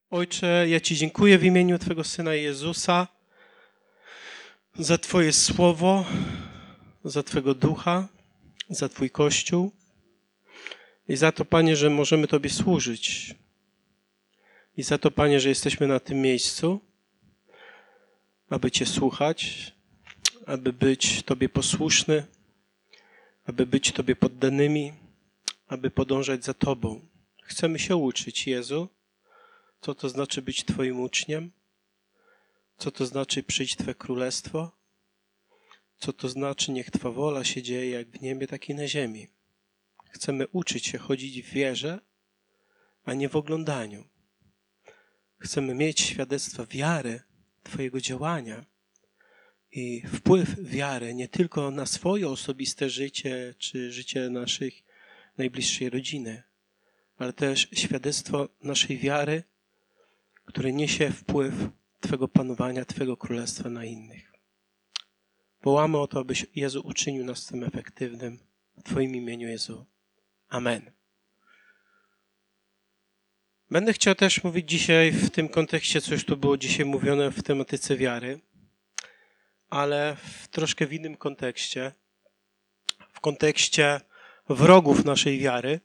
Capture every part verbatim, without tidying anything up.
Ojcze, ja Ci dziękuję w imieniu Twego Syna Jezusa za Twoje Słowo, za Twego Ducha, za Twój Kościół i za to, Panie, że możemy Tobie służyć. I za to, Panie, że jesteśmy na tym miejscu, aby Cię słuchać, aby być Tobie posłuszny, aby być Tobie poddanymi, aby podążać za Tobą. Chcemy się uczyć, Jezu, co to znaczy być Twoim uczniem, co to znaczy przyjść Twe królestwo, co to znaczy niech Twa wola się dzieje jak w niebie, tak i na ziemi. Chcemy uczyć się chodzić w wierze, a nie w oglądaniu. Chcemy mieć świadectwa wiary, Twojego działania i wpływ wiary nie tylko na swoje osobiste życie czy życie naszej najbliższej rodziny, ale też świadectwo naszej wiary, które niesie wpływ Twego panowania, Twego królestwa na innych. Wołamy o to, abyś, Jezu, uczynił nas tym efektywnym. W Twoim imieniu, Jezu. Amen. Będę chciał też mówić dzisiaj w tym kontekście, co już tu było dzisiaj mówione w tematyce wiary, ale w troszkę w innym kontekście, w kontekście wrogów naszej wiary,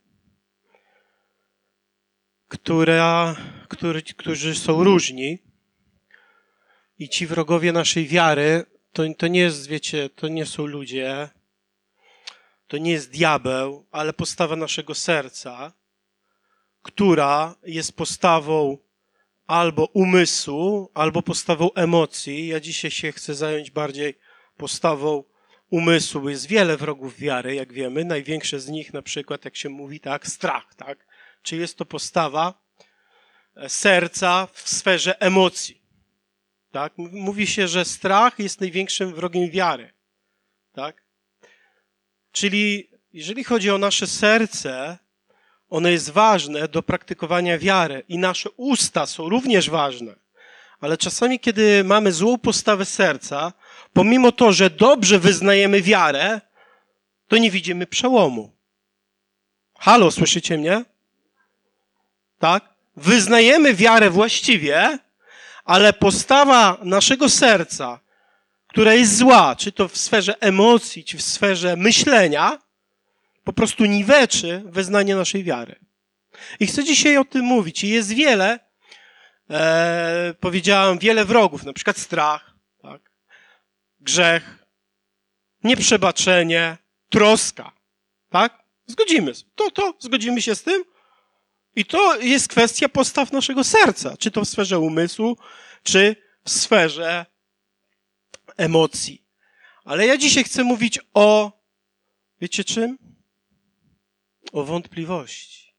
która, który, którzy są różni i ci wrogowie naszej wiary to, to nie jest, wiecie, to nie są ludzie, to nie jest diabeł, ale postawa naszego serca, która jest postawą albo umysłu, albo postawą emocji. Ja dzisiaj się chcę zająć bardziej postawą umysłu. Jest wiele wrogów wiary, jak wiemy. Największe z nich, na przykład, jak się mówi, tak, strach, tak? Czy jest to postawa serca w sferze emocji. Tak? Mówi się, że strach jest największym wrogiem wiary. Tak? Czyli jeżeli chodzi o nasze serce, ono jest ważne do praktykowania wiary i nasze usta są również ważne. Ale czasami, kiedy mamy złą postawę serca, pomimo to, że dobrze wyznajemy wiarę, to nie widzimy przełomu. Halo, słyszycie mnie? Tak? Wyznajemy wiarę właściwie, ale postawa naszego serca, która jest zła, czy to w sferze emocji, czy w sferze myślenia, po prostu niweczy wyznanie naszej wiary. I chcę dzisiaj o tym mówić. I jest wiele, e, powiedziałem, wiele wrogów, na przykład strach, tak? Grzech, nieprzebaczenie, troska. Tak? Zgodzimy się. To, to, zgodzimy się z tym? I to jest kwestia postaw naszego serca, czy to w sferze umysłu, czy w sferze emocji. Ale ja dzisiaj chcę mówić o, wiecie czym? O wątpliwości.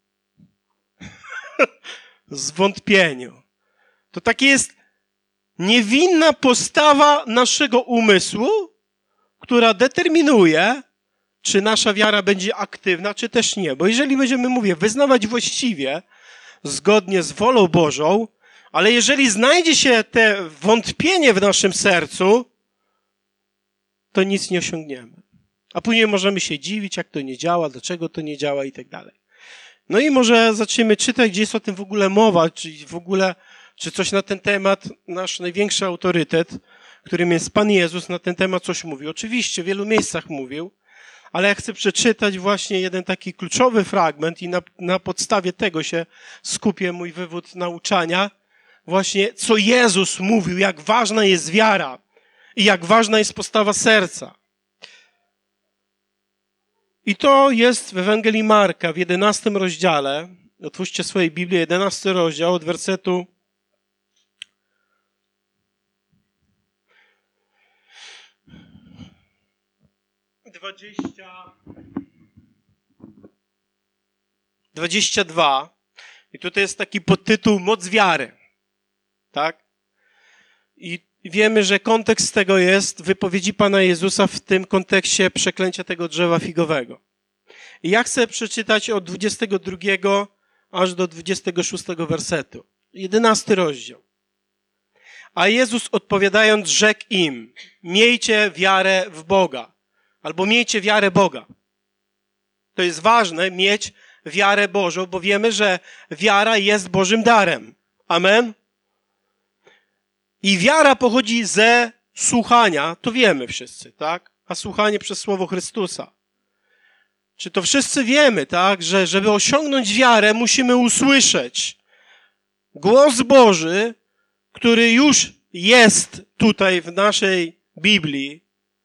Zwątpieniu. To takie jest niewinna postawa naszego umysłu, która determinuje, czy nasza wiara będzie aktywna, czy też nie. Bo jeżeli będziemy, mówię, wyznawać właściwie, zgodnie z wolą Bożą, ale jeżeli znajdzie się te wątpienie w naszym sercu, to nic nie osiągniemy. A później możemy się dziwić, jak to nie działa, dlaczego to nie działa i tak dalej. No i może zaczniemy czytać, gdzie jest o tym w ogóle mowa, czy w ogóle, czy coś na ten temat, nasz największy autorytet, którym jest Pan Jezus, na ten temat coś mówił. Oczywiście w wielu miejscach mówił, ale ja chcę przeczytać właśnie jeden taki kluczowy fragment i na, na podstawie tego się skupię mój wywód nauczania. Właśnie co Jezus mówił, jak ważna jest wiara i jak ważna jest postawa serca. I to jest w Ewangelii Marka w jedenastym rozdziale. Otwórzcie swoje Biblię, jedenasty rozdział od wersetu dwudziestego, dwudziestego drugiego. I tutaj jest taki podtytuł Moc wiary. Tak? I wiemy, że kontekst tego jest wypowiedzi Pana Jezusa w tym kontekście przeklęcia tego drzewa figowego. I ja chcę przeczytać od dwudziestego drugiego aż do dwudziestego szóstego wersetu. jedenasty rozdział. A Jezus odpowiadając rzekł im, miejcie wiarę w Boga. Albo miejcie wiarę Boga. To jest ważne, mieć wiarę Bożą, bo wiemy, że wiara jest Bożym darem. Amen? I wiara pochodzi ze słuchania, to wiemy wszyscy, tak? A słuchanie przez Słowo Chrystusa. Czy to wszyscy wiemy, tak? Że żeby osiągnąć wiarę, musimy usłyszeć głos Boży, który już jest tutaj w naszej Biblii.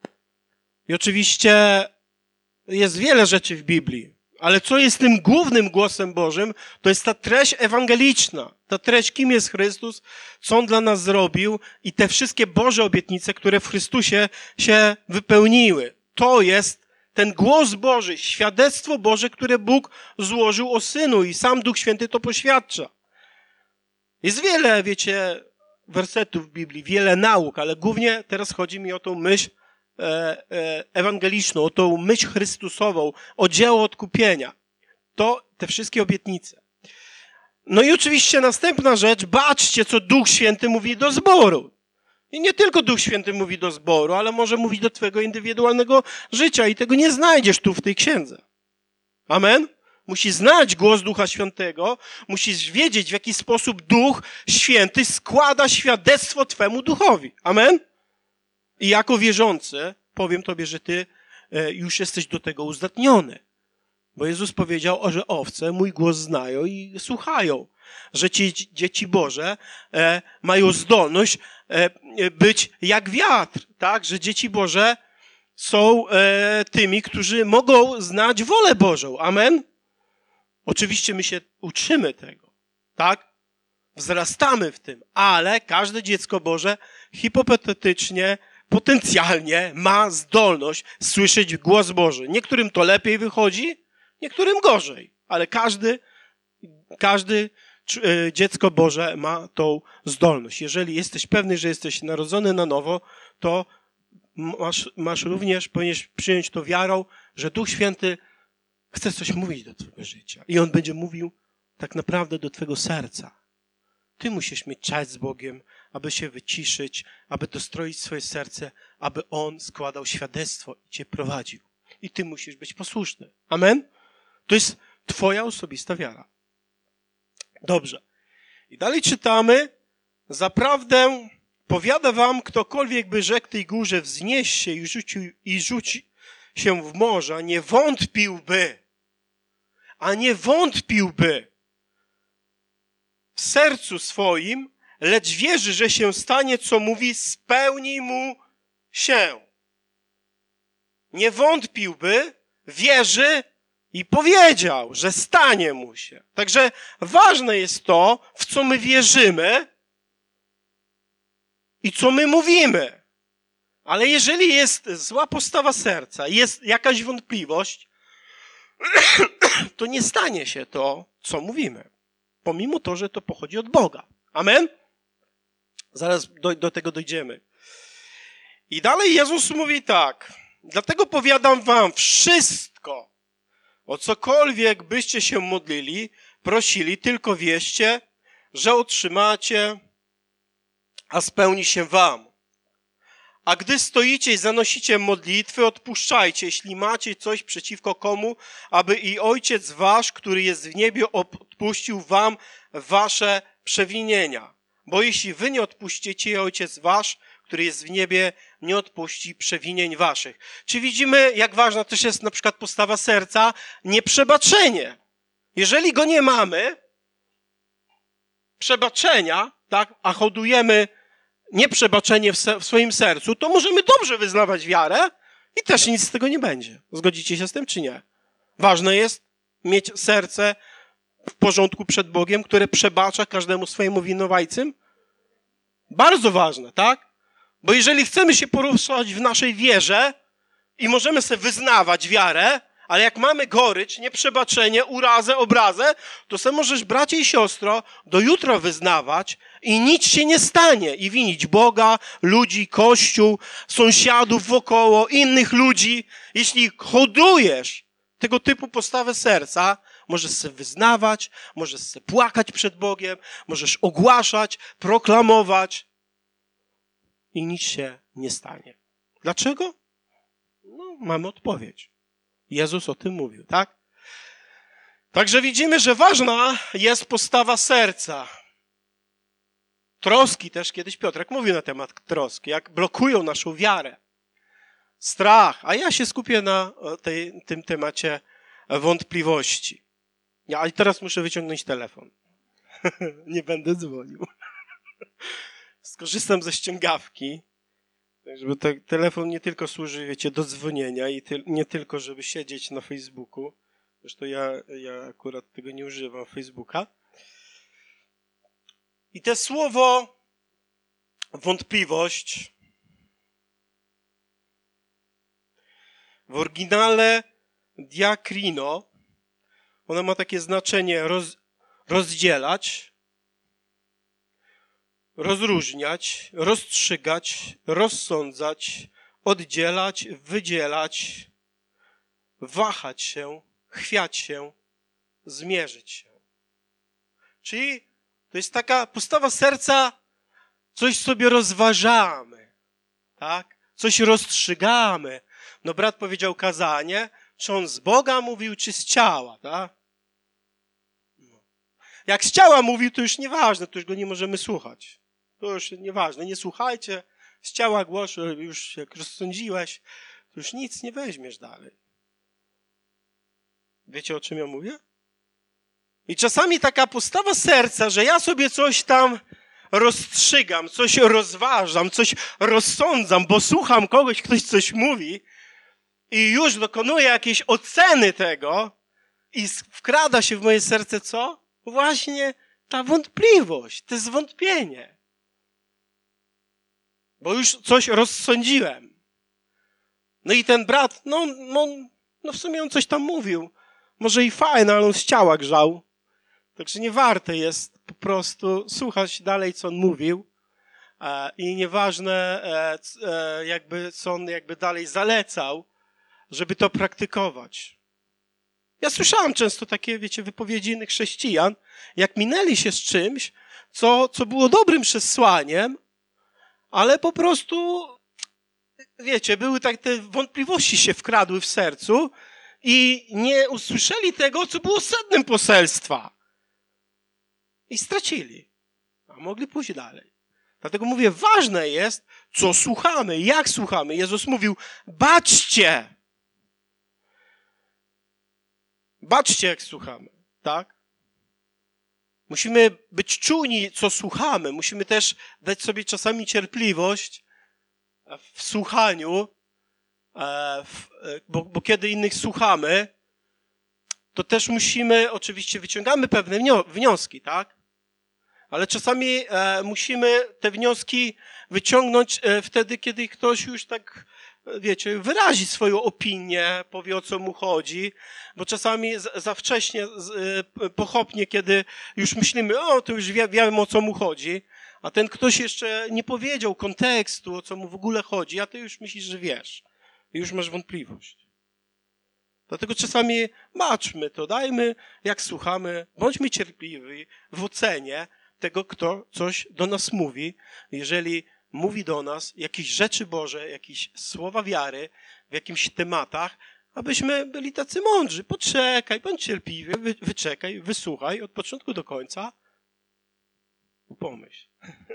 I oczywiście jest wiele rzeczy w Biblii, ale co jest tym głównym głosem Bożym, to jest ta treść ewangeliczna. Ta treść, kim jest Chrystus, co On dla nas zrobił i te wszystkie Boże obietnice, które w Chrystusie się wypełniły. To jest ten głos Boży, świadectwo Boże, które Bóg złożył o Synu i sam Duch Święty to poświadcza. Jest wiele, wiecie, wersetów w Biblii, wiele nauk, ale głównie teraz chodzi mi o tą myśl e, e, ewangeliczną, o tą myśl Chrystusową, o dzieło odkupienia. To te wszystkie obietnice. No i oczywiście następna rzecz, baczcie, co Duch Święty mówi do zboru. I nie tylko Duch Święty mówi do zboru, ale może mówić do twojego indywidualnego życia i tego nie znajdziesz tu w tej księdze. Amen? Musisz znać głos Ducha Świętego, musisz wiedzieć, w jaki sposób Duch Święty składa świadectwo twemu duchowi. Amen? I jako wierzący powiem tobie, że ty już jesteś do tego uzdatniony. Bo Jezus powiedział, że owce mój głos znają i słuchają. Że ci dzieci Boże e, mają zdolność e, być jak wiatr, tak? Że dzieci Boże są e, tymi, którzy mogą znać wolę Bożą. Amen? Oczywiście my się uczymy tego, tak? Wzrastamy w tym, ale każde dziecko Boże hipotetycznie, potencjalnie ma zdolność słyszeć głos Boży. Niektórym to lepiej wychodzi, niektórym gorzej, ale każdy, każdy dziecko Boże ma tą zdolność. Jeżeli jesteś pewny, że jesteś narodzony na nowo, to masz, masz również, powinieneś przyjąć to wiarą, że Duch Święty chce coś mówić do twojego życia. I On będzie mówił tak naprawdę do twojego serca. Ty musisz mieć czas z Bogiem, aby się wyciszyć, aby dostroić swoje serce, aby On składał świadectwo i cię prowadził. I ty musisz być posłuszny. Amen? To jest twoja osobista wiara. Dobrze. I dalej czytamy. Zaprawdę powiada wam, ktokolwiek by rzekł tej górze wznieś się i rzucił, i rzuci się w morze, a nie wątpiłby, a nie wątpiłby w sercu swoim, lecz wierzy, że się stanie, co mówi, spełni mu się. Nie wątpiłby, wierzy i powiedział, że stanie mu się. Także ważne jest to, w co my wierzymy i co my mówimy. Ale jeżeli jest zła postawa serca, jest jakaś wątpliwość, to nie stanie się to, co mówimy. Pomimo to, że to pochodzi od Boga. Amen? Zaraz do, do tego dojdziemy. I dalej Jezus mówi tak. Dlatego powiadam wam wszystko, o cokolwiek byście się modlili, prosili, tylko wierzcie, że otrzymacie, a spełni się wam. A gdy stoicie i zanosicie modlitwy, odpuszczajcie, jeśli macie coś przeciwko komu, aby i Ojciec wasz, który jest w niebie, odpuścił wam wasze przewinienia. Bo jeśli wy nie odpuścicie, Ojciec wasz, który jest w niebie, nie odpuści przewinień waszych. Czy widzimy, jak ważna też jest na przykład postawa serca? Nieprzebaczenie. Jeżeli go nie mamy, przebaczenia, tak, a hodujemy nieprzebaczenie w, se, w swoim sercu, to możemy dobrze wyznawać wiarę i też nic z tego nie będzie. Zgodzicie się z tym, czy nie? Ważne jest mieć serce w porządku przed Bogiem, które przebacza każdemu swojemu winowajcym. Bardzo ważne, tak? Bo jeżeli chcemy się poruszać w naszej wierze i możemy sobie wyznawać wiarę, ale jak mamy gorycz, nieprzebaczenie, urazę, obrazę, to sobie możesz, bracie i siostro, do jutra wyznawać i nic się nie stanie. I winić Boga, ludzi, Kościół, sąsiadów wokoło, innych ludzi. Jeśli hodujesz tego typu postawę serca, możesz sobie wyznawać, możesz sobie płakać przed Bogiem, możesz ogłaszać, proklamować i nic się nie stanie. Dlaczego? No, mamy odpowiedź. Jezus o tym mówił, tak? Także widzimy, że ważna jest postawa serca. Troski też kiedyś Piotrek mówił na temat troski, jak blokują naszą wiarę. Strach, a ja się skupię na tej, tym temacie wątpliwości. Ja, a teraz muszę wyciągnąć telefon. Nie będę dzwonił. Skorzystam ze ściągawki, żeby te, telefon nie tylko służy, wiecie, do dzwonienia i ty, nie tylko, żeby siedzieć na Facebooku. Zresztą ja, ja akurat tego nie używam, Facebooka. I te słowo wątpliwość w oryginale diakrino, ona ma takie znaczenie roz, rozdzielać, rozróżniać, rozstrzygać, rozsądzać, oddzielać, wydzielać, wahać się, chwiać się, zmierzyć się. Czyli to jest taka postawa serca, coś sobie rozważamy, tak? Coś rozstrzygamy. No brat powiedział kazanie, czy on z Boga mówił, czy z ciała, tak? No. Jak z ciała mówił, to już nieważne, to już go nie możemy słuchać. To już nieważne, nie słuchajcie, z ciała głosu, już jak rozsądziłeś, to już nic nie weźmiesz dalej. Wiecie, o czym ja mówię? I czasami taka postawa serca, że ja sobie coś tam rozstrzygam, coś rozważam, coś rozsądzam, bo słucham kogoś, ktoś coś mówi i już dokonuję jakiejś oceny tego i wkrada się w moje serce co? Właśnie ta wątpliwość, to zwątpienie. Bo już coś rozsądziłem. No i ten brat, no, no, no w sumie on coś tam mówił. Może i fajne, ale on z ciała grzał. Także nie warte jest po prostu słuchać dalej, co on mówił. E, I nieważne, e, e, jakby, co on jakby dalej zalecał, żeby to praktykować. Ja słyszałem często takie, wiecie, wypowiedzi innych chrześcijan, jak minęli się z czymś, co, co było dobrym przesłaniem, ale po prostu, wiecie, były tak, te wątpliwości się wkradły w sercu i nie usłyszeli tego, co było sednem poselstwa. I stracili. A mogli pójść dalej. Dlatego mówię, ważne jest, co słuchamy, jak słuchamy. Jezus mówił, baczcie. Baczcie, jak słuchamy, tak? Musimy być czujni, co słuchamy. Musimy też dać sobie czasami cierpliwość w słuchaniu, bo, bo kiedy innych słuchamy, to też musimy, oczywiście wyciągamy pewne wnioski, tak? Ale czasami e, musimy te wnioski wyciągnąć e, wtedy, kiedy ktoś już tak, wiecie, wyrazi swoją opinię, powie, o co mu chodzi, bo czasami z, za wcześnie, z, e, pochopnie, kiedy już myślimy, o, to już wie, wiemy, o co mu chodzi, a ten ktoś jeszcze nie powiedział kontekstu, o co mu w ogóle chodzi, a ty już myślisz, że wiesz. I już masz wątpliwość. Dlatego czasami baczmy to, dajmy, jak słuchamy, bądźmy cierpliwi w ocenie tego, kto coś do nas mówi. Jeżeli mówi do nas jakieś rzeczy Boże, jakieś słowa wiary w jakimś tematach, abyśmy byli tacy mądrzy. Poczekaj, bądź cierpliwy, wy, wyczekaj, wysłuchaj od początku do końca. Pomyśl.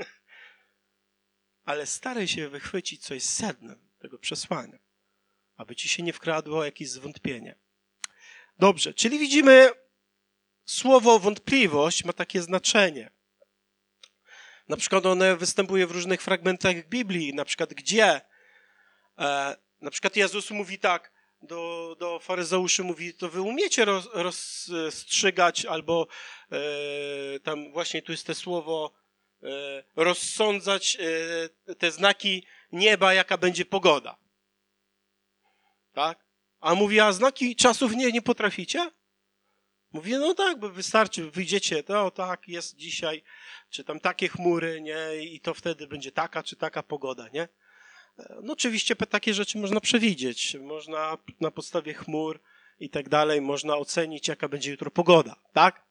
Ale staraj się wychwycić coś sednem tego przesłania, aby ci się nie wkradło jakieś zwątpienie. Dobrze, czyli widzimy, słowo wątpliwość ma takie znaczenie. Na przykład one występuje w różnych fragmentach Biblii, na przykład gdzie, e, na przykład Jezus mówi tak, do, do faryzeuszy mówi, to wy umiecie roz, rozstrzygać, albo e, tam właśnie tu jest to słowo, e, rozsądzać e, te znaki nieba, jaka będzie pogoda. Tak? A mówi, a znaki czasów nie, nie potraficie? Mówi, no tak, bo wystarczy, wyjdziecie, to tak, jest dzisiaj, czy tam takie chmury, nie, i to wtedy będzie taka, czy taka pogoda, nie? No oczywiście takie rzeczy można przewidzieć, można na podstawie chmur i tak dalej, można ocenić, jaka będzie jutro pogoda, tak?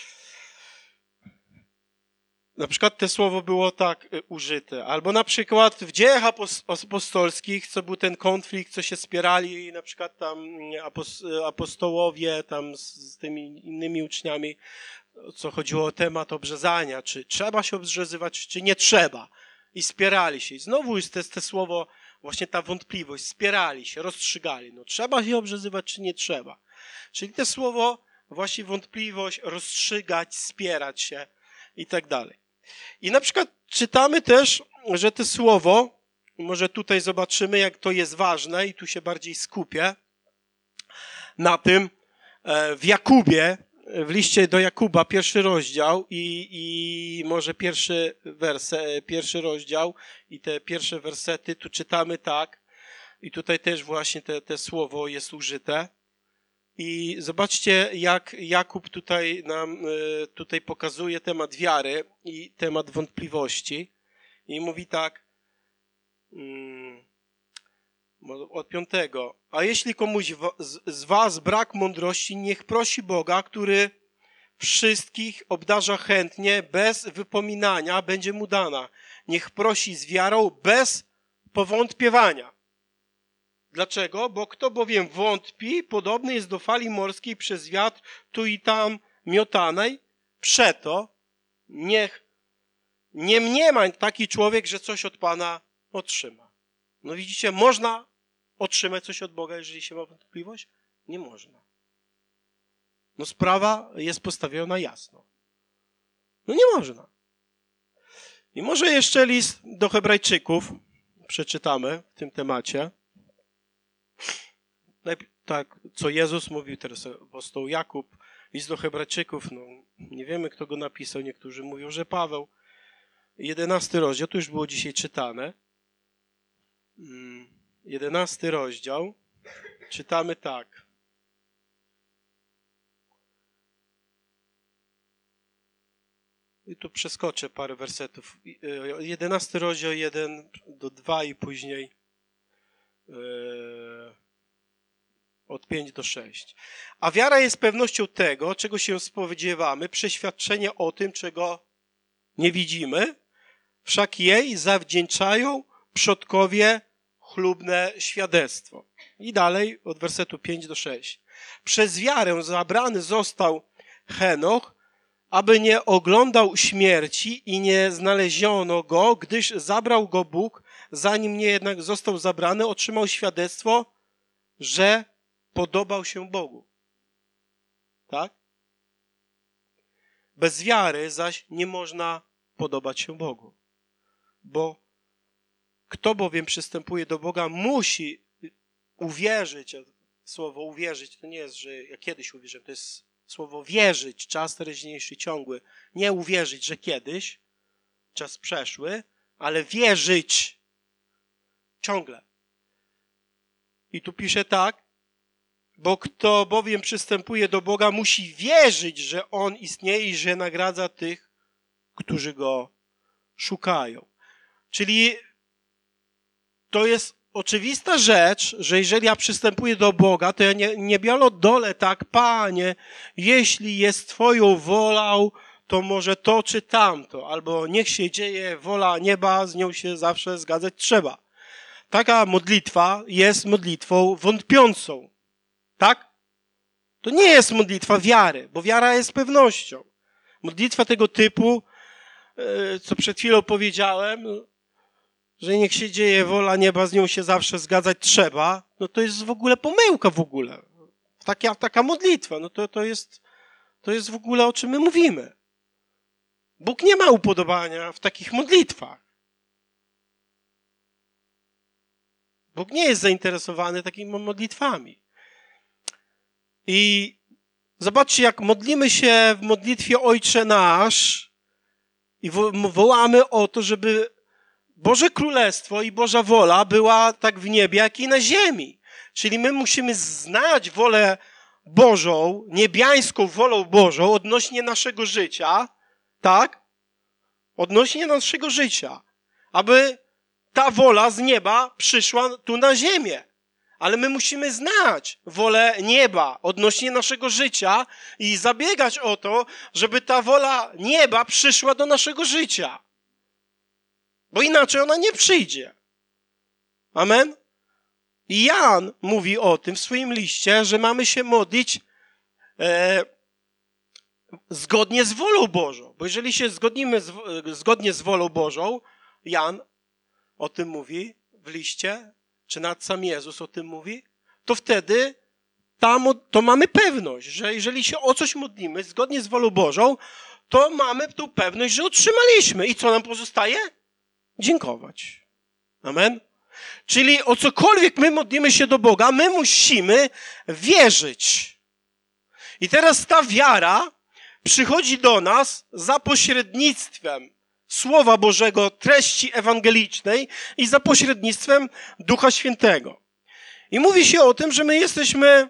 Na przykład to słowo było tak użyte. Albo na przykład w dziejach apostolskich, co był ten konflikt, co się spierali, na przykład tam apostołowie tam z, z tymi innymi uczniami, co chodziło o temat obrzezania, czy trzeba się obrzezywać, czy nie trzeba. I spierali się. I znowu jest to, to słowo, właśnie ta wątpliwość. Spierali się, rozstrzygali. No trzeba się obrzezywać, czy nie trzeba. Czyli to słowo, właśnie wątpliwość, rozstrzygać, spierać się i tak dalej. I na przykład czytamy też, że to słowo, może tutaj zobaczymy, jak to jest ważne i tu się bardziej skupię na tym, w Jakubie, w liście do Jakuba, pierwszy rozdział i, i może pierwszy, werse, pierwszy rozdział i te pierwsze wersety, tu czytamy tak i tutaj też właśnie te, te słowo jest użyte. I zobaczcie, jak Jakub tutaj nam tutaj pokazuje temat wiary i temat wątpliwości. I mówi tak, od piątego. A jeśli komuś z was brak mądrości, niech prosi Boga, który wszystkich obdarza chętnie, bez wypominania, będzie mu dana. Niech prosi z wiarą, bez powątpiewania. Dlaczego? Bo kto bowiem wątpi, podobny jest do fali morskiej przez wiatr tu i tam miotanej. Przeto niech nie mniema taki człowiek, że coś od Pana otrzyma. No widzicie, można otrzymać coś od Boga, jeżeli się ma wątpliwość? Nie można. No sprawa jest postawiona jasno. No nie można. I może jeszcze list do Hebrajczyków przeczytamy w tym temacie. Tak, co Jezus mówił, teraz apostoł Jakub, list do Hebrajczyków, no nie wiemy, kto go napisał, niektórzy mówią, że Paweł. Jedenasty rozdział, to już było dzisiaj czytane. Jedenasty rozdział, czytamy tak. I tu przeskoczę parę wersetów. Jedenasty rozdział, jeden do dwa i później yy, od pięć do sześć. A wiara jest pewnością tego, czego się spodziewamy, przeświadczenie o tym, czego nie widzimy, wszak jej zawdzięczają przodkowie chlubne świadectwo. I dalej od wersetu pięć do sześć. Przez wiarę zabrany został Henoch, aby nie oglądał śmierci i nie znaleziono go, gdyż zabrał go Bóg, zanim nie jednak został zabrany, otrzymał świadectwo, że podobał się Bogu. Tak? Bez wiary zaś nie można podobać się Bogu. Bo kto bowiem przystępuje do Boga, musi uwierzyć. Słowo uwierzyć to nie jest, że ja kiedyś uwierzyłem, to jest słowo wierzyć, czas teraźniejszy, ciągły. Nie uwierzyć, że kiedyś, czas przeszły, ale wierzyć ciągle. I tu pisze tak, bo kto bowiem przystępuje do Boga, musi wierzyć, że On istnieje i że nagradza tych, którzy Go szukają. Czyli to jest oczywista rzecz, że jeżeli ja przystępuję do Boga, to ja nie, nie białodolę tak, Panie, jeśli jest Twoją wolą, to może to czy tamto, albo niech się dzieje wola nieba, z nią się zawsze zgadzać trzeba. Taka modlitwa jest modlitwą wątpiącą. Tak? To nie jest modlitwa wiary, bo wiara jest pewnością. Modlitwa tego typu, co przed chwilą powiedziałem, że niech się dzieje wola nieba, z nią się zawsze zgadzać trzeba, no to jest w ogóle pomyłka w ogóle. Taka, taka modlitwa, no to, to, jest, to jest w ogóle o czym my mówimy. Bóg nie ma upodobania w takich modlitwach. Bóg nie jest zainteresowany takimi modlitwami. I zobaczcie, jak modlimy się w modlitwie Ojcze Nasz i wołamy o to, żeby Boże Królestwo i Boża wola była tak w niebie, jak i na ziemi. Czyli my musimy znać wolę Bożą, niebiańską wolą Bożą odnośnie naszego życia, tak? Odnośnie naszego życia. Aby ta wola z nieba przyszła tu na ziemię. Ale my musimy znać wolę nieba odnośnie naszego życia i zabiegać o to, żeby ta wola nieba przyszła do naszego życia. Bo inaczej ona nie przyjdzie. Amen? I Jan mówi o tym w swoim liście, że mamy się modlić e, zgodnie z wolą Bożą. Bo jeżeli się zgodnimy z, zgodnie z wolą Bożą, Jan o tym mówi w liście, czy nawet sam Jezus o tym mówi, to wtedy tam, to mamy pewność, że jeżeli się o coś modlimy zgodnie z wolą Bożą, to mamy tą pewność, że otrzymaliśmy. I co nam pozostaje? Dziękować. Amen? Czyli o cokolwiek my modlimy się do Boga, my musimy wierzyć. I teraz ta wiara przychodzi do nas za pośrednictwem Słowa Bożego, treści ewangelicznej i za pośrednictwem Ducha Świętego. I mówi się o tym, że my jesteśmy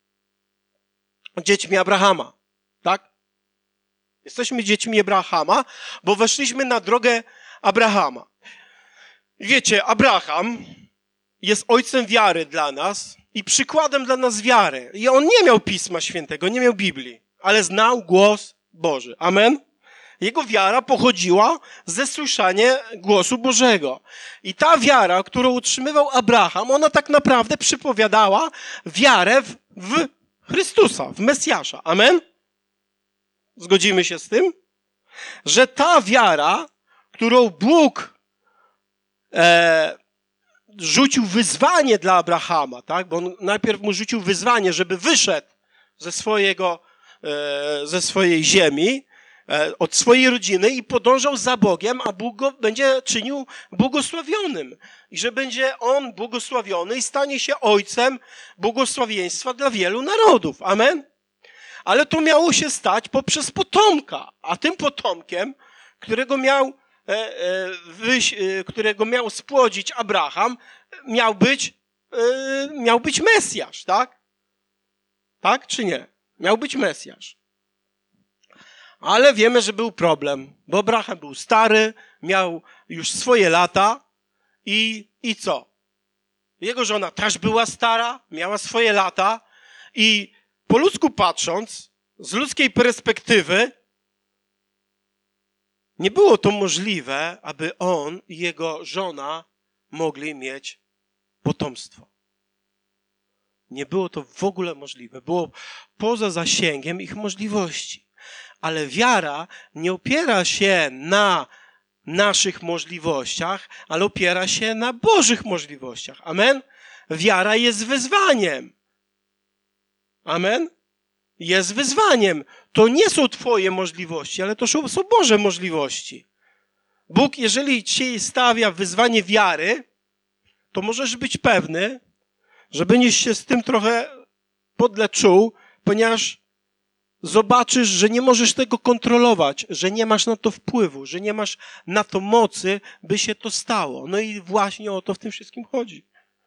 dziećmi Abrahama. Tak? Jesteśmy dziećmi Abrahama, bo weszliśmy na drogę Abrahama. Wiecie, Abraham jest ojcem wiary dla nas i przykładem dla nas wiary. I on nie miał Pisma Świętego, nie miał Biblii, ale znał głos Boży. Amen? Jego wiara pochodziła ze słyszania głosu Bożego. I ta wiara, którą utrzymywał Abraham, ona tak naprawdę przypowiadała wiarę w, w Chrystusa, w Mesjasza. Amen? Zgodzimy się z tym? Że ta wiara, którą Bóg e, rzucił wyzwanie dla Abrahama, tak? Bo on najpierw mu rzucił wyzwanie, żeby wyszedł ze swojego, e, ze swojej ziemi, e, od swojej rodziny i podążał za Bogiem, a Bóg go będzie czynił błogosławionym. I że będzie on błogosławiony i stanie się ojcem błogosławieństwa dla wielu narodów. Amen? Ale to miało się stać poprzez potomka, a tym potomkiem, którego miał, e, e, wyś, e, którego miał spłodzić Abraham, miał być, e, miał być Mesjasz, tak? Tak czy nie? Miał być Mesjasz. Ale wiemy, że był problem, bo Abraham był stary, miał już swoje lata i, i co? Jego żona też była stara, miała swoje lata i po ludzku patrząc, z ludzkiej perspektywy, nie było to możliwe, aby on i jego żona mogli mieć potomstwo. Nie było to w ogóle możliwe. Było poza zasięgiem ich możliwości. Ale wiara nie opiera się na naszych możliwościach, ale opiera się na Bożych możliwościach. Amen? Wiara jest wyzwaniem. Amen? Jest wyzwaniem. To nie są twoje możliwości, ale to są, są Boże możliwości. Bóg, jeżeli ci stawia wyzwanie wiary, to możesz być pewny, że będziesz się z tym trochę podle czuł, ponieważ zobaczysz, że nie możesz tego kontrolować, że nie masz na to wpływu, że nie masz na to mocy, by się to stało. No i właśnie o to w tym wszystkim chodzi.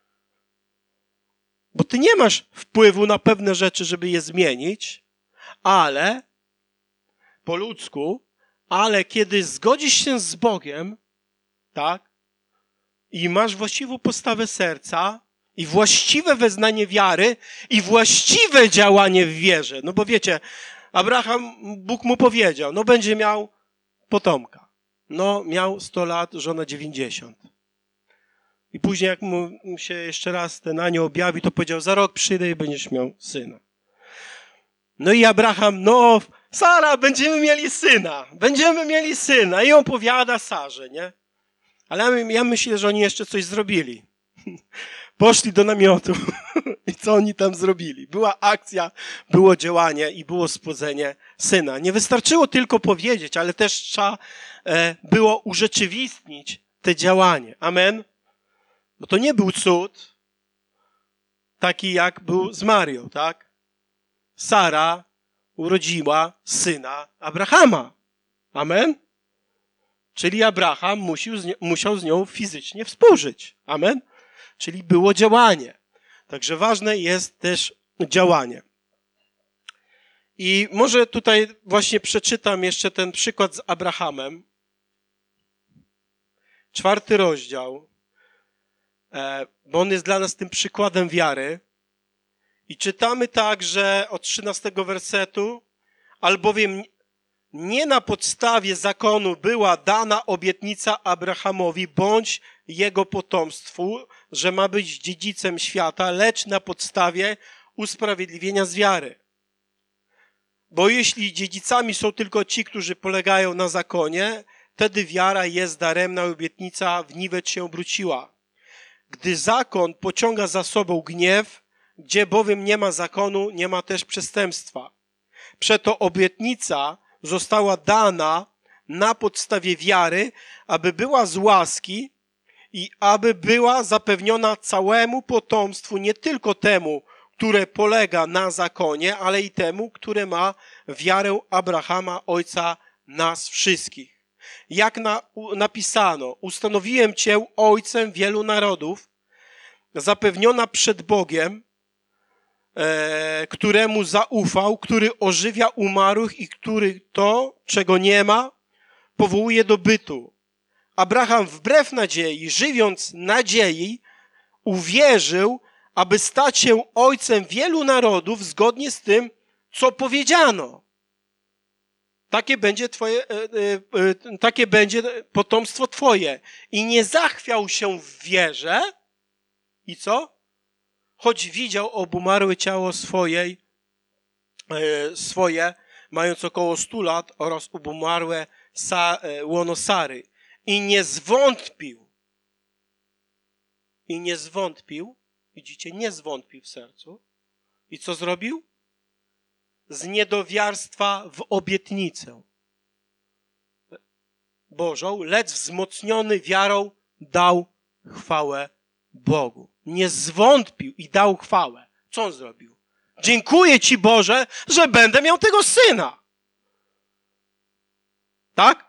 Bo ty nie masz wpływu na pewne rzeczy, żeby je zmienić, ale po ludzku, ale kiedy zgodzisz się z Bogiem, tak, i masz właściwą postawę serca i właściwe wyznanie wiary i właściwe działanie w wierze. No bo wiecie, Abraham, Bóg mu powiedział, no będzie miał potomka. No miał sto lat, żona dziewięćdziesiąt. I później jak mu się jeszcze raz ten anioł objawi, to powiedział, za rok przyjdę i będziesz miał syna. No i Abraham, no Sara, będziemy mieli syna, będziemy mieli syna. I opowiada Sarze, nie? Ale ja myślę, że oni jeszcze coś zrobili. Poszli do namiotu i co oni tam zrobili? Była akcja, było działanie i było spłodzenie syna. Nie wystarczyło tylko powiedzieć, ale też trzeba e, było urzeczywistnić te działanie. Amen? Bo to nie był cud taki jak był z Marią, tak? Sara urodziła syna Abrahama. Amen? Czyli Abraham musiał z, nią, musiał z nią fizycznie współżyć. Amen? Czyli było działanie. Także ważne jest też działanie. I może tutaj właśnie przeczytam jeszcze ten przykład z Abrahamem. Czwarty rozdział, bo on jest dla nas tym przykładem wiary. I czytamy tak, że od trzynastego wersetu, albowiem nie na podstawie zakonu była dana obietnica Abrahamowi bądź jego potomstwu, że ma być dziedzicem świata, lecz na podstawie usprawiedliwienia z wiary. Bo jeśli dziedzicami są tylko ci, którzy polegają na zakonie, wtedy wiara jest daremna i obietnica w niwecz się obróciła. Gdy zakon pociąga za sobą gniew, gdzie bowiem nie ma zakonu, nie ma też przestępstwa. Przeto obietnica została dana na podstawie wiary, aby była z łaski i aby była zapewniona całemu potomstwu, nie tylko temu, które polega na zakonie, ale i temu, które ma wiarę Abrahama, ojca nas wszystkich. Jak na, napisano, ustanowiłem cię ojcem wielu narodów, zapewniona przed Bogiem, e, któremu zaufał, który ożywia umarłych i który to, czego nie ma, powołuje do bytu. Abraham wbrew nadziei, żywiąc nadziei, uwierzył, aby stać się ojcem wielu narodów zgodnie z tym, co powiedziano. Takie będzie twoje, e, e, takie będzie potomstwo twoje. I nie zachwiał się w wierze. I co? Choć widział obumarłe ciało swojej, e, swoje, mając około stu lat, oraz obumarłe sa, e, łono Sary. I nie zwątpił. I nie zwątpił. Widzicie, nie zwątpił w sercu. I co zrobił? Z niedowiarstwa w obietnicę Bożą, lecz wzmocniony wiarą dał chwałę Bogu. Nie zwątpił i dał chwałę. Co on zrobił? Dziękuję Ci, Boże, że będę miał tego syna. Tak?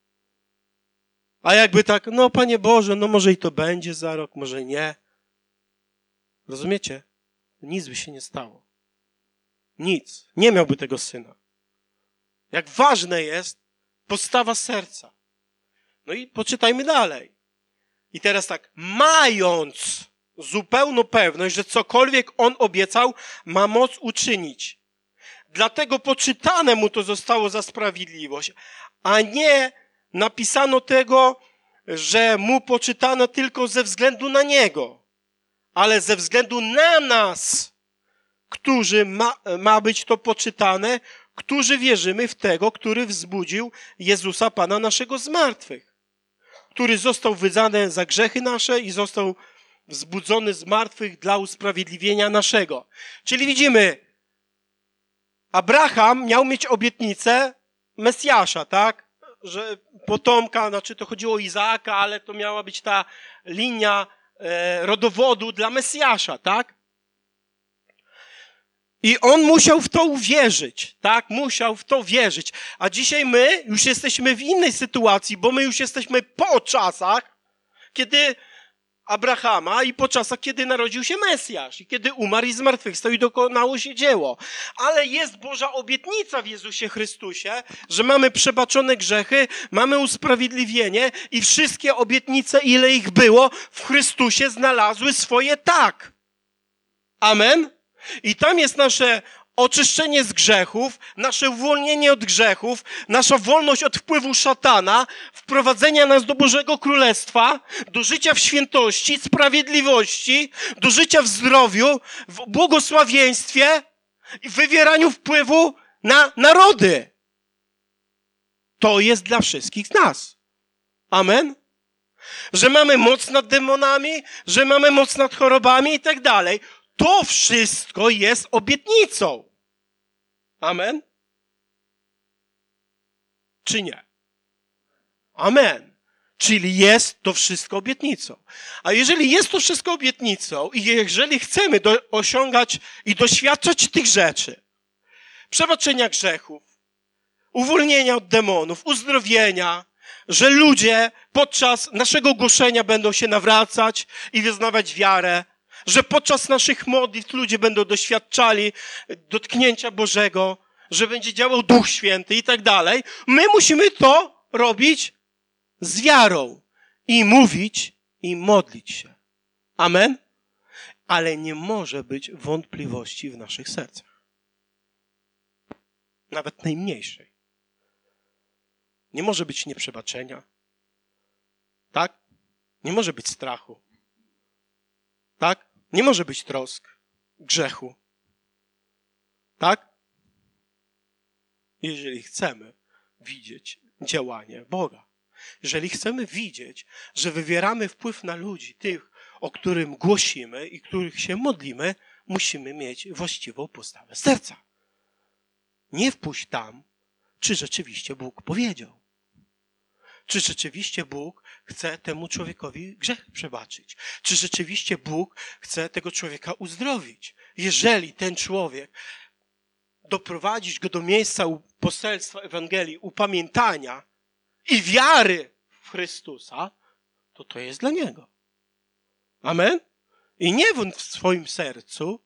A jakby tak, no Panie Boże, no może i to będzie za rok, może nie. Rozumiecie? Nic by się nie stało. Nic. Nie miałby tego syna. Jak ważne jest postawa serca. No i poczytajmy dalej. I teraz tak, mając zupełną pewność, że cokolwiek on obiecał, ma moc uczynić. Dlatego poczytane mu to zostało za sprawiedliwość, a nie napisano tego, że mu poczytano tylko ze względu na niego, ale ze względu na nas, którzy ma, ma być to poczytane, którzy wierzymy w tego, który wzbudził Jezusa Pana naszego z martwych, który został wydany za grzechy nasze i został wzbudzony z martwych dla usprawiedliwienia naszego. Czyli widzimy, Abraham miał mieć obietnicę Mesjasza, tak? Że potomka, znaczy to chodziło o Izaaka, ale to miała być ta linia e, rodowodu dla Mesjasza, tak? I on musiał w to uwierzyć, tak? Musiał w to wierzyć. A dzisiaj my już jesteśmy w innej sytuacji, bo my już jesteśmy po czasach, kiedy Abrahama i po czasach, kiedy narodził się Mesjasz i kiedy umarł i zmartwychwstał i dokonało się dzieło. Ale jest Boża obietnica w Jezusie Chrystusie, że mamy przebaczone grzechy, mamy usprawiedliwienie i wszystkie obietnice, ile ich było, w Chrystusie znalazły swoje tak. Amen? I tam jest nasze oczyszczenie z grzechów, nasze uwolnienie od grzechów, nasza wolność od wpływu szatana, wprowadzenia nas do Bożego Królestwa, do życia w świętości, sprawiedliwości, do życia w zdrowiu, w błogosławieństwie i wywieraniu wpływu na narody. To jest dla wszystkich z nas. Amen? Że mamy moc nad demonami, że mamy moc nad chorobami i tak dalej. To wszystko jest obietnicą. Amen? Czy nie? Amen. Czyli jest to wszystko obietnicą. A jeżeli jest to wszystko obietnicą i jeżeli chcemy do, osiągać i doświadczać tych rzeczy, przebaczenia grzechów, uwolnienia od demonów, uzdrowienia, że ludzie podczas naszego głoszenia będą się nawracać i wyznawać wiarę, że podczas naszych modlitw ludzie będą doświadczali dotknięcia Bożego, że będzie działał Duch Święty i tak dalej. My musimy to robić z wiarą i mówić i modlić się. Amen? Ale nie może być wątpliwości w naszych sercach. Nawet najmniejszej. Nie może być nieprzebaczenia. Tak? Nie może być strachu. Tak? Nie może być trosk, grzechu. Tak? jeżeli chcemy widzieć działanie Boga. Jeżeli chcemy widzieć, że wywieramy wpływ na ludzi, tych, o którym głosimy i których się modlimy, musimy mieć właściwą postawę serca. Nie wpuść tam, czy rzeczywiście Bóg powiedział. Czy rzeczywiście Bóg chce temu człowiekowi grzech przebaczyć? Czy rzeczywiście Bóg chce tego człowieka uzdrowić? Jeżeli ten człowiek doprowadzić go do miejsca poselstwa Ewangelii, upamiętania i wiary w Chrystusa, to to jest dla niego. Amen? I nie wątp w swoim sercu,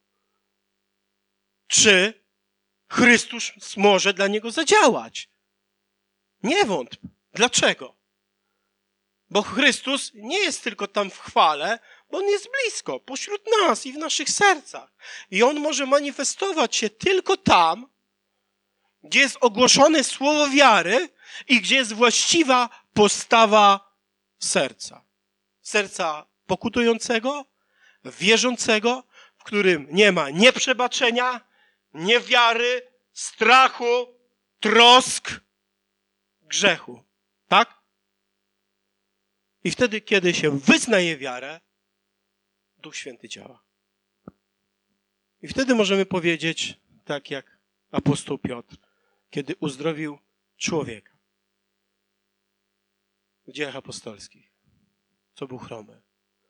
czy Chrystus może dla niego zadziałać. Nie wątp. Dlaczego? Bo Chrystus nie jest tylko tam w chwale, bo On jest blisko, pośród nas i w naszych sercach. I On może manifestować się tylko tam, gdzie jest ogłoszone słowo wiary i gdzie jest właściwa postawa serca. Serca pokutującego, wierzącego, w którym nie ma nieprzebaczenia, niewiary, strachu, trosk, grzechu. Tak? I wtedy, kiedy się wyznaje wiarę, Duch Święty działa. I wtedy możemy powiedzieć, tak jak apostoł Piotr, kiedy uzdrowił człowieka w Dziejach Apostolskich, co był chromy,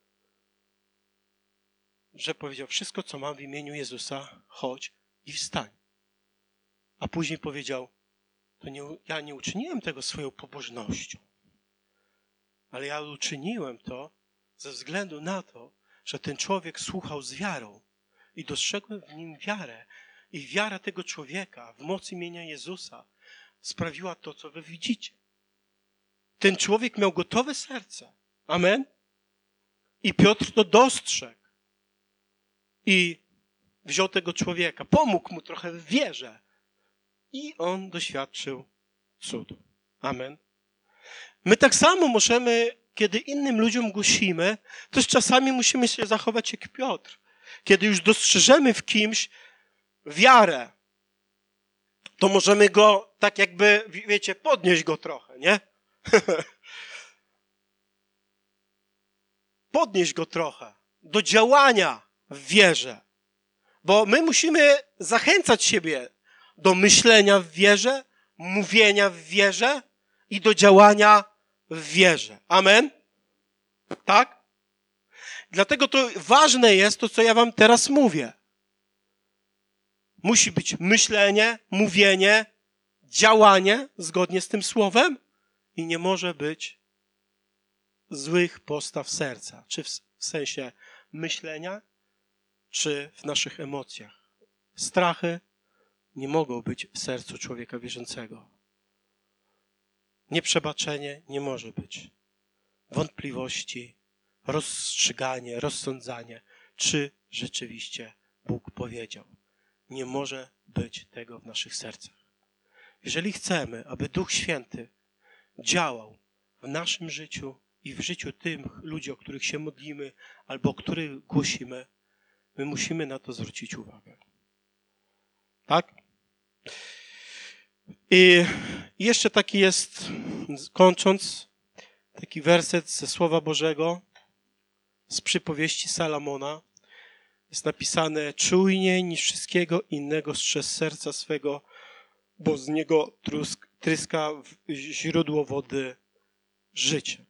że powiedział, wszystko, co mam w imieniu Jezusa, chodź i wstań. A później powiedział, to nie, ja nie uczyniłem tego swoją pobożnością, ale ja uczyniłem to ze względu na to, że ten człowiek słuchał z wiarą i dostrzegłem w nim wiarę. I wiara tego człowieka w mocy imienia Jezusa sprawiła to, co wy widzicie. Ten człowiek miał gotowe serce. Amen? I Piotr to dostrzegł. I wziął tego człowieka, pomógł mu trochę w wierze. I on doświadczył cudu. Amen. My tak samo możemy, kiedy innym ludziom głosimy, też czasami musimy się zachować jak Piotr. Kiedy już dostrzeżemy w kimś wiarę, to możemy go tak jakby, wiecie, podnieść go trochę, nie? Podnieść go trochę do działania w wierze. Bo my musimy zachęcać siebie do myślenia w wierze, mówienia w wierze i do działania w wierze. Amen? Tak? Dlatego to ważne jest to, co ja wam teraz mówię. Musi być myślenie, mówienie, działanie zgodnie z tym słowem i nie może być złych postaw serca, czy w sensie myślenia, czy w naszych emocjach. Strachy nie mogą być w sercu człowieka wierzącego. Nieprzebaczenie nie może być. Wątpliwości, rozstrzyganie, rozsądzanie, czy rzeczywiście Bóg powiedział. Nie może być tego w naszych sercach. Jeżeli chcemy, aby Duch Święty działał w naszym życiu i w życiu tych ludzi, o których się modlimy, albo o których głosimy, my musimy na to zwrócić uwagę. Tak? I jeszcze taki jest, kończąc, taki werset ze Słowa Bożego, z przypowieści Salomona. Jest napisane, czujniej niż wszystkiego innego strzeż serca swego, bo z niego trusk, tryska źródło wody życia.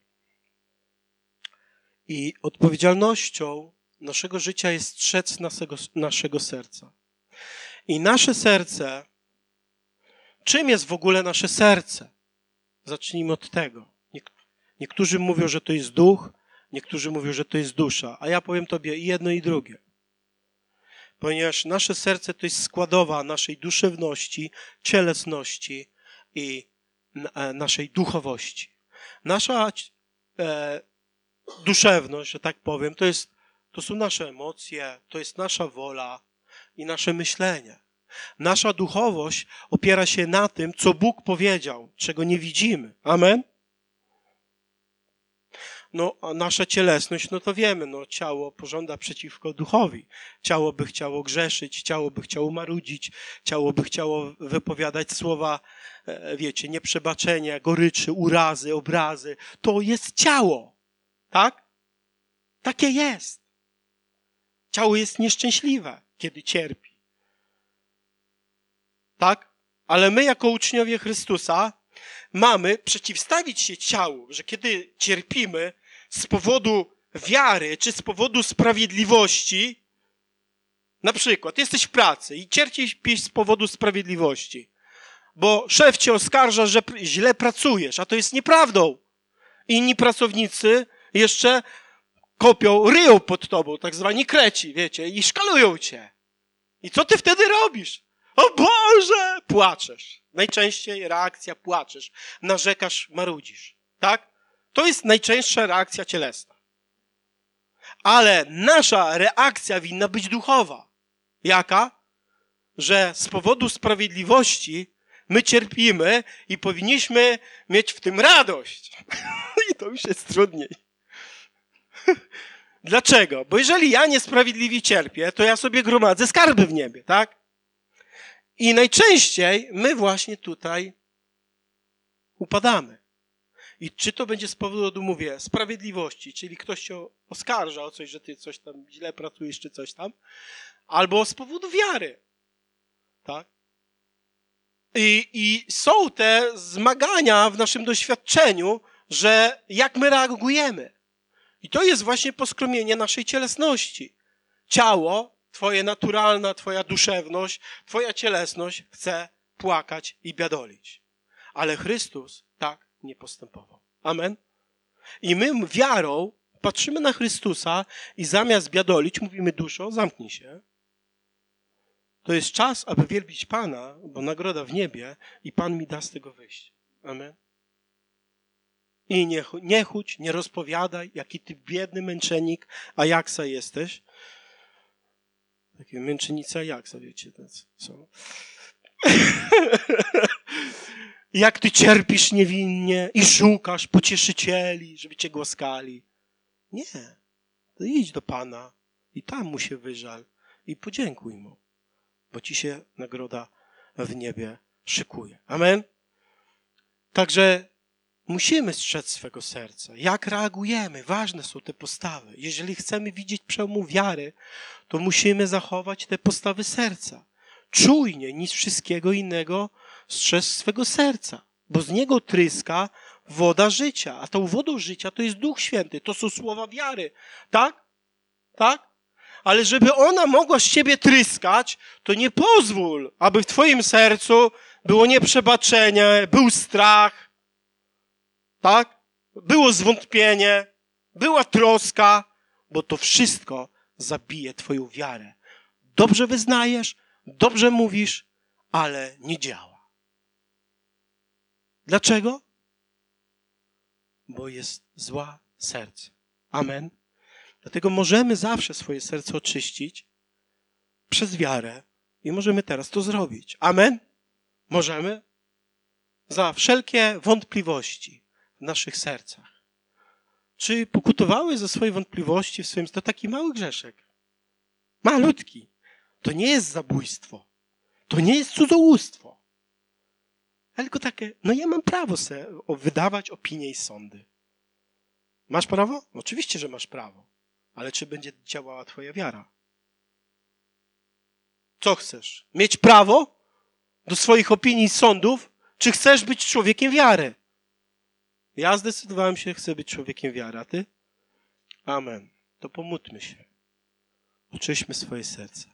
I odpowiedzialnością naszego życia jest strzec naszego, naszego serca. I nasze serce, czym jest w ogóle nasze serce? Zacznijmy od tego. Niektórzy mówią, że to jest duch, niektórzy mówią, że to jest dusza, a ja powiem tobie i jedno i drugie. Ponieważ nasze serce to jest składowa naszej duszewności, cielesności i naszej duchowości. Nasza e, duszewność, że tak powiem, to, jest, to są nasze emocje, to jest nasza wola i nasze myślenie. Nasza duchowość opiera się na tym, co Bóg powiedział, czego nie widzimy. Amen? No, a nasza cielesność, no to wiemy, no ciało pożąda przeciwko duchowi. Ciało by chciało grzeszyć, ciało by chciało marudzić, ciało by chciało wypowiadać słowa, wiecie, nieprzebaczenia, goryczy, urazy, obrazy. To jest ciało, tak? Takie jest. Ciało jest nieszczęśliwe, kiedy cierpi. Tak? Ale my jako uczniowie Chrystusa mamy przeciwstawić się ciału, że kiedy cierpimy z powodu wiary czy z powodu sprawiedliwości, na przykład jesteś w pracy i cierpisz z powodu sprawiedliwości, bo szef cię oskarża, że źle pracujesz, a to jest nieprawdą. Inni pracownicy jeszcze kopią, ryją pod tobą, tak zwani kreci, wiecie, i szkalują cię. I co ty wtedy robisz? O Boże! Płaczesz. Najczęściej reakcja płaczesz. Narzekasz, marudzisz. Tak? To jest najczęstsza reakcja cielesna. Ale nasza reakcja winna być duchowa. Jaka? Że z powodu sprawiedliwości my cierpimy i powinniśmy mieć w tym radość. I to już jest trudniej. Dlaczego? Bo jeżeli ja niesprawiedliwie cierpię, to ja sobie gromadzę skarby w niebie, tak? I najczęściej my właśnie tutaj upadamy. I czy to będzie z powodu, mówię, sprawiedliwości, czyli ktoś cię oskarża o coś, że ty coś tam źle pracujesz, czy coś tam, albo z powodu wiary. Tak? I, i są te zmagania w naszym doświadczeniu, że jak my reagujemy. I to jest właśnie poskromienie naszej cielesności. Ciało, twoje naturalna, twoja duszewność, twoja cielesność chce płakać i biadolić. Ale Chrystus tak nie postępował. Amen? I my wiarą patrzymy na Chrystusa i zamiast biadolić mówimy: duszo, zamknij się. To jest czas, aby wielbić Pana, bo nagroda w niebie i Pan mi da z tego wyjść. Amen? I nie, nie chudź, nie rozpowiadaj, jaki ty biedny męczennik Ajaksa jesteś. Takie męczennicy Ajaksa, wiecie, tacy są. Jak ty cierpisz niewinnie i szukasz pocieszycieli, żeby cię głaskali. Nie. To idź do Pana i tam mu się wyżal i podziękuj mu, bo ci się nagroda w niebie szykuje. Amen? Także musimy strzec swego serca. Jak reagujemy? Ważne są te postawy. Jeżeli chcemy widzieć przełomu wiary, to musimy zachować te postawy serca. Czujnie niż wszystkiego innego strzec swego serca, bo z niego tryska woda życia. A tą wodą życia to jest Duch Święty. To są słowa wiary. Tak? Tak? Ale żeby ona mogła z ciebie tryskać, to nie pozwól, aby w twoim sercu było nieprzebaczenie, był strach, tak? Było zwątpienie, była troska, bo to wszystko zabije twoją wiarę. Dobrze wyznajesz, dobrze mówisz, ale nie działa. Dlaczego? Bo jest zła serce. Amen. Dlatego możemy zawsze swoje serce oczyścić przez wiarę i możemy teraz to zrobić. Amen? Możemy? Za wszelkie wątpliwości w naszych sercach. Czy pokutowały ze swojej wątpliwości w swoim... To taki mały grzeszek. Malutki. To nie jest zabójstwo. To nie jest cudzołóstwo. Tylko takie, no ja mam prawo sobie wydawać opinie i sądy. Masz prawo? Oczywiście, że masz prawo. Ale czy będzie działała twoja wiara? Co chcesz? Mieć prawo do swoich opinii i sądów? Czy chcesz być człowiekiem wiary? Ja zdecydowałem się, chcę być człowiekiem wiary. A ty? Amen. To pomódlmy się. Oczyśmy swoje serce.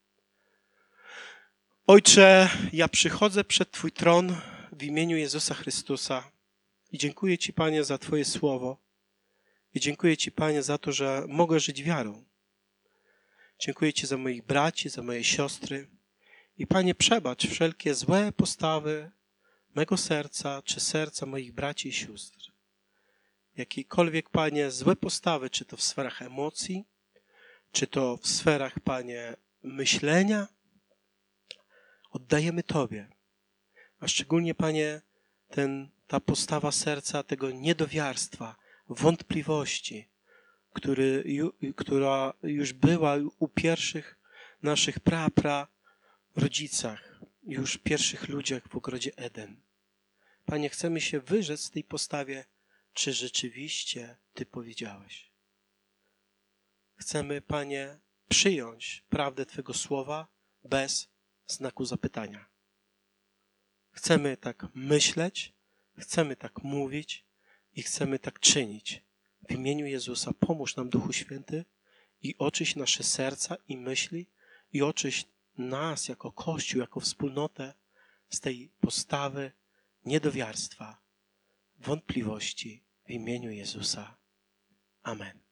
Ojcze, ja przychodzę przed Twój tron w imieniu Jezusa Chrystusa i dziękuję Ci, Panie, za Twoje słowo. I dziękuję Ci, Panie, za to, że mogę żyć wiarą. Dziękuję Ci za moich braci, za moje siostry. I, Panie, przebacz wszelkie złe postawy mego serca, czy serca moich braci i sióstr. Jakiekolwiek, Panie, złe postawy, czy to w sferach emocji, czy to w sferach, Panie, myślenia, oddajemy Tobie. A szczególnie, Panie, ten, ta postawa serca tego niedowiarstwa wątpliwości, który, ju, która już była u pierwszych naszych pra, pra rodzicach, już pierwszych ludziach w ogrodzie Eden. Panie, chcemy się wyrzec tej postawie, czy rzeczywiście Ty powiedziałeś. Chcemy, Panie, przyjąć prawdę Twego słowa bez znaku zapytania. Chcemy tak myśleć, chcemy tak mówić i chcemy tak czynić. W imieniu Jezusa pomóż nam, Duchu Święty, i oczyść nasze serca i myśli i oczyść nas jako Kościół, jako wspólnotę z tej postawy niedowiarstwa, wątpliwości w imieniu Jezusa. Amen.